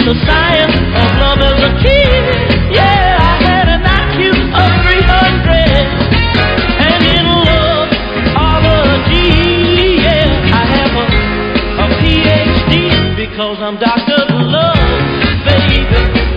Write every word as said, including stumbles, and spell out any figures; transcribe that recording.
the science of love as a kid. Yeah, I had an I Q of three hundred. And in loveology, yeah, I have a, a P H D because I'm Doctor Love, baby.